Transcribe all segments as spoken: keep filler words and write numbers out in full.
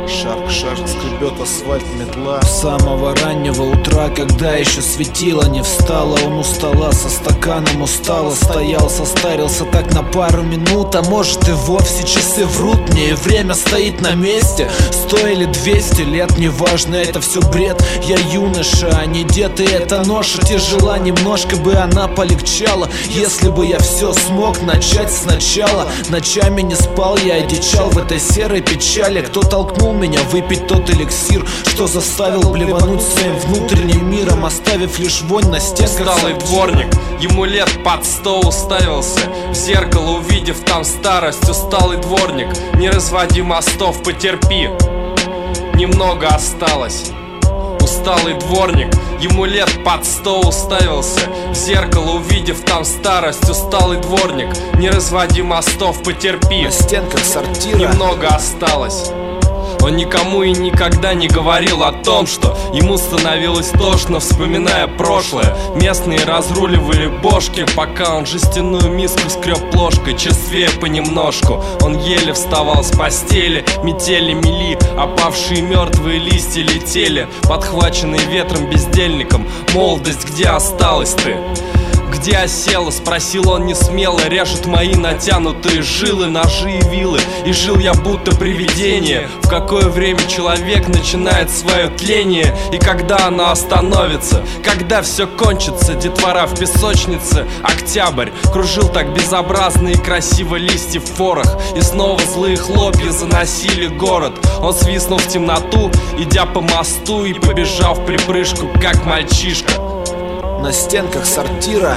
Шарк-шарк скребет асфальт метла. С самого раннего утра, когда еще светило не встало, он у стола со стаканом устало стоял, состарился так на пару минут. А может и вовсе часы врут мне, и время стоит на месте. Сто или двести лет, неважно, это все бред. Я юноша, а не дед, и эта ноша тяжела. Немножко бы она полегчала, если бы я все смог начать сначала. Ночами не спал, я одичал в этой серой печали. Кто толкнул меня выпить тот эликсир, что заставил блевануть своим внутренним миром, оставив лишь вонь на стенках. Усталый дворник, ему лет под сто, уставился в зеркало, увидев там старость. Усталый дворник, не разводи мостов, потерпи, немного осталось. Усталый дворник, ему лет под сто, уставился в зеркало, увидев там старость. Усталый дворник, не разводи мостов, потерпи, на стенках сортира немного осталось. Он никому и никогда не говорил о том, что ему становилось тошно, вспоминая прошлое. Местные разруливали бошки, пока он жестяную миску скреб ложкой, черствея понемножку. Он еле вставал с постели, метели мели, опавшие мертвые листья летели, подхваченные ветром бездельником. Молодость, где осталась ты? Где осела? Спросил он не смело. Режут мои натянутые жилы, ножи и вилы. И жил я будто привидение. В какое время человек начинает свое тление? И когда оно остановится? Когда все кончится? Детвора в песочнице. Октябрь кружил так безобразно и красиво листьев ворох. И снова злые хлопья заносили город. Он свистнул в темноту, идя по мосту, и побежал в припрыжку, как мальчишка. На стенках сортира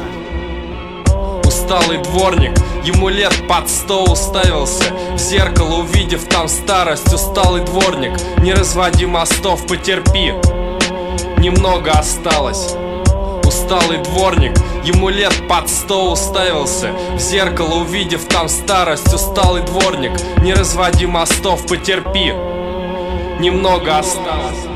усталый дворник, ему лет под сто, уставился в зеркало, увидев там старость. Усталый дворник, не разводи мостов, потерпи, немного осталось. Усталый дворник, ему лет под сто, уставился в зеркало, увидев там старость. Усталый дворник, не разводи мостов, потерпи, немного осталось.